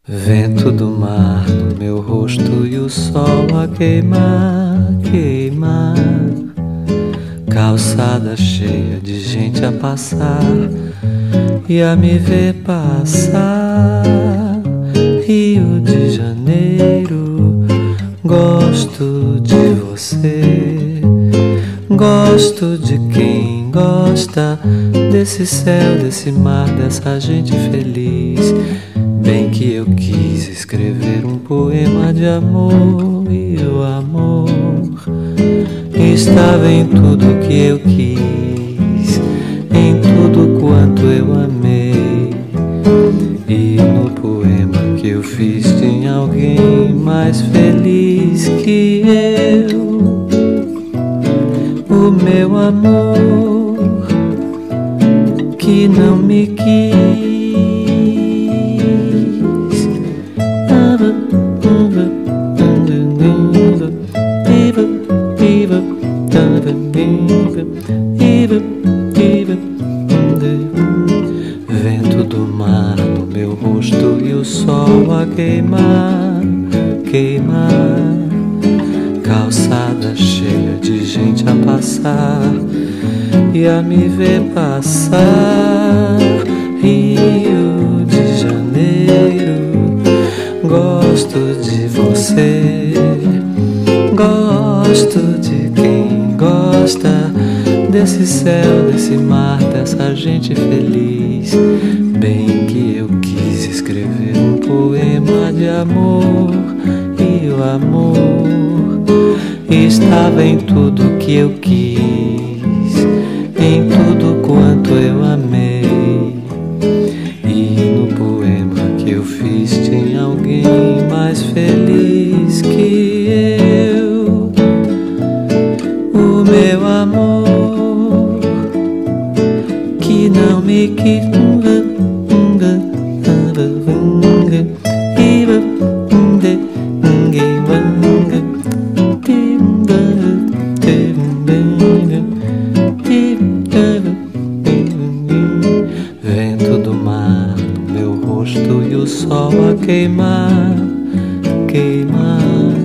Vento do mar no meu rosto e o sol a queimar, queimar. Calçada cheia de gente a passar e a me ver passar. Rio de Janeiro, gosto de você. Gosto de quem gosta desse céu, desse mar, dessa gente feliz. Bem que eu quis escrever um poema de amor, e o amor estava em tudo que eu quis, em tudo quanto eu amei. E no poema que eu fiz tinha alguém mais feliz que eu. O meu amor que não me quis. Vento do mar no meu rosto e o sol a queimar, queimar. Calçada cheia de gente a passar e a me ver passar. Rio de Janeiro, gosto de você. Gosto de quem gosta desse céu, desse mar, dessa gente feliz. Bem que eu quis escrever um poema de amor, e o amor estava em tudo que eu quis, em tudo quanto eu amei. E no poema que eu fiz tinha alguém mais feliz que eu. O meu amor que não me quis. Vento do mar no meu rosto e o sol a queimar, queimar.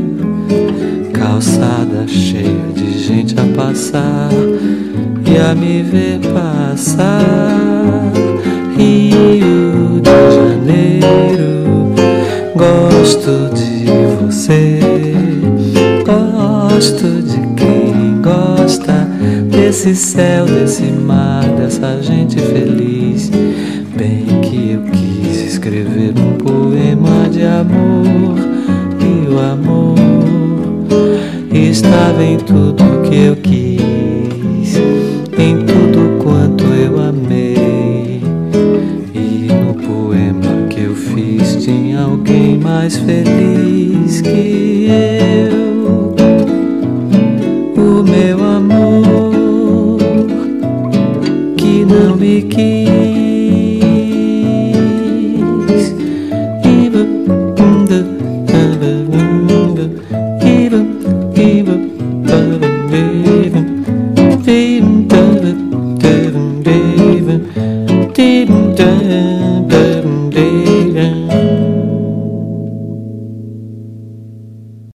Calçada cheia de gente a passar e a me ver passar. Rio de Janeiro, gosto de você. Gosto de quem gosta desse céu, desse mar, dessa gente feliz. Bem que eu quis escrever um poema de amor, e o amor estava em tudo que eu quis, em tudo quanto eu amei. E no poema que eu fiz tinha alguém mais feliz que eu. O meu amor que não me quis.